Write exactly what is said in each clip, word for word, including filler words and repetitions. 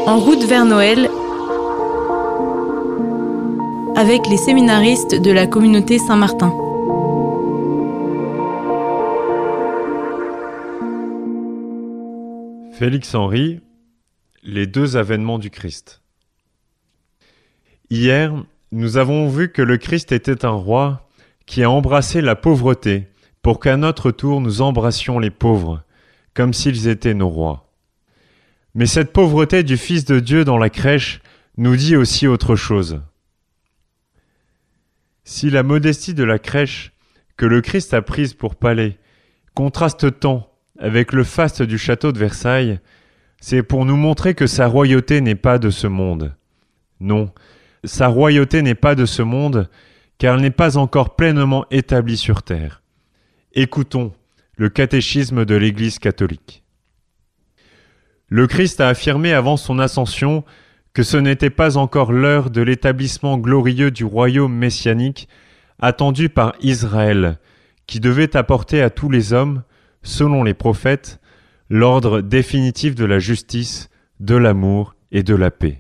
En route vers Noël, avec les séminaristes de la communauté Saint-Martin. Félix Henry, les deux avènements du Christ. Hier, nous avons vu que le Christ était un roi qui a embrassé la pauvreté pour qu'à notre tour nous embrassions les pauvres, comme s'ils étaient nos rois. Mais cette pauvreté du Fils de Dieu dans la crèche nous dit aussi autre chose. Si la modestie de la crèche que le Christ a prise pour palais contraste tant avec le faste du château de Versailles, c'est pour nous montrer que sa royauté n'est pas de ce monde. Non, sa royauté n'est pas de ce monde, car elle n'est pas encore pleinement établie sur terre. Écoutons le catéchisme de l'Église catholique. Le Christ a affirmé avant son ascension que ce n'était pas encore l'heure de l'établissement glorieux du royaume messianique attendu par Israël, qui devait apporter à tous les hommes, selon les prophètes, l'ordre définitif de la justice, de l'amour et de la paix.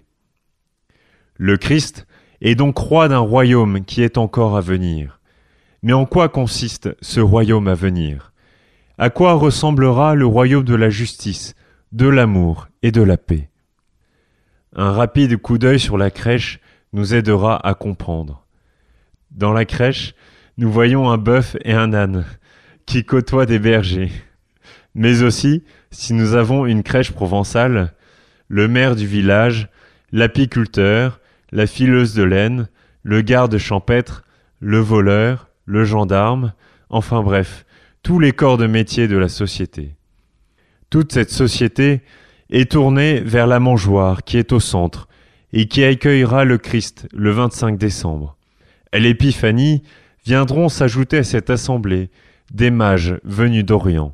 Le Christ est donc roi d'un royaume qui est encore à venir. Mais en quoi consiste ce royaume à venir ? À quoi ressemblera le royaume de la justice, de l'amour et de la paix ? Un rapide coup d'œil sur la crèche nous aidera à comprendre. Dans la crèche, nous voyons un bœuf et un âne qui côtoient des bergers. Mais aussi, si nous avons une crèche provençale, le maire du village, l'apiculteur, la fileuse de laine, le garde champêtre, le voleur, le gendarme, enfin bref, tous les corps de métier de la société. Toute cette société est tournée vers la mangeoire qui est au centre et qui accueillera le Christ le vingt-cinq décembre. À l'Épiphanie viendront s'ajouter à cette assemblée des mages venus d'Orient.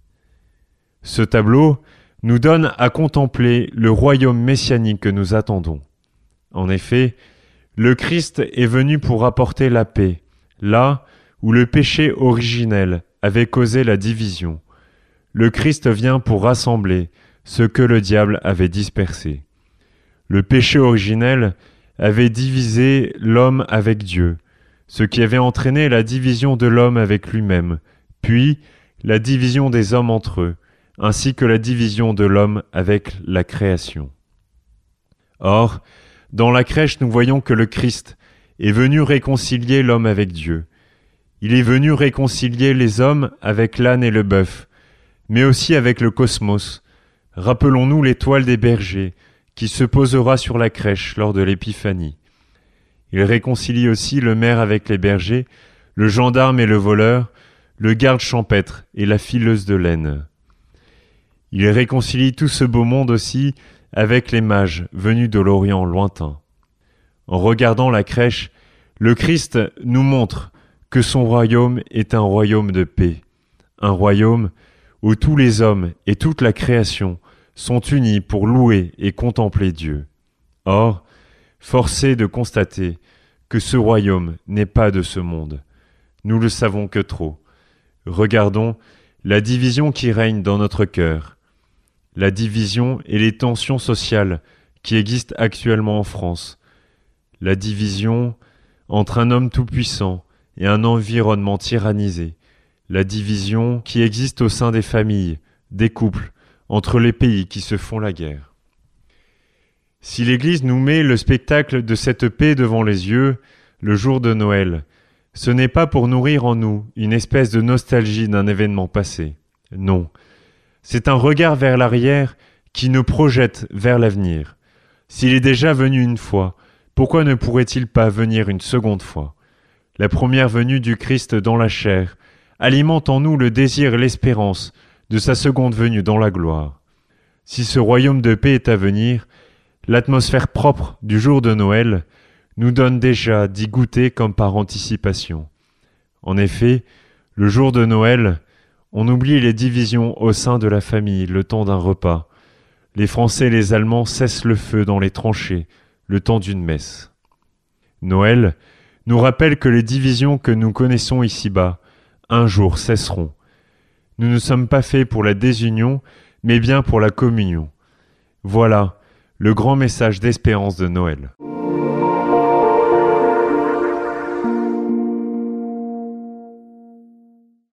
Ce tableau nous donne à contempler le royaume messianique que nous attendons. En effet, le Christ est venu pour apporter la paix, là où le péché originel avait causé la division. Le Christ vient pour rassembler ce que le diable avait dispersé. Le péché originel avait divisé l'homme avec Dieu, ce qui avait entraîné la division de l'homme avec lui-même, puis la division des hommes entre eux, ainsi que la division de l'homme avec la création. Or, dans la crèche, nous voyons que le Christ est venu réconcilier l'homme avec Dieu. Il est venu réconcilier les hommes avec l'âne et le bœuf, mais aussi avec le cosmos. Rappelons-nous l'étoile des bergers qui se posera sur la crèche lors de l'Épiphanie. Il réconcilie aussi le maire avec les bergers, le gendarme et le voleur, le garde champêtre et la fileuse de laine. Il réconcilie tout ce beau monde aussi avec les mages venus de l'Orient lointain. En regardant la crèche, le Christ nous montre que son royaume est un royaume de paix, un royaume où tous les hommes et toute la création sont unis pour louer et contempler Dieu. Or, force est de constater que ce royaume n'est pas de ce monde. Nous le savons que trop. Regardons la division qui règne dans notre cœur, la division et les tensions sociales qui existent actuellement en France, la division entre un homme tout-puissant et un environnement tyrannisé, la division qui existe au sein des familles, des couples, entre les pays qui se font la guerre. Si l'Église nous met le spectacle de cette paix devant les yeux, le jour de Noël, ce n'est pas pour nourrir en nous une espèce de nostalgie d'un événement passé. Non, c'est un regard vers l'arrière qui nous projette vers l'avenir. S'il est déjà venu une fois, pourquoi ne pourrait-il pas venir une seconde fois ? La première venue du Christ dans la chair alimente en nous le désir et l'espérance de sa seconde venue dans la gloire. Si ce royaume de paix est à venir, l'atmosphère propre du jour de Noël nous donne déjà d'y goûter comme par anticipation. En effet, le jour de Noël, on oublie les divisions au sein de la famille le temps d'un repas. Les Français et les Allemands cessent le feu dans les tranchées le temps d'une messe. Noël nous rappelle que les divisions que nous connaissons ici-bas, un jour cesseront. Nous ne sommes pas faits pour la désunion, mais bien pour la communion. Voilà, le grand message d'espérance de Noël.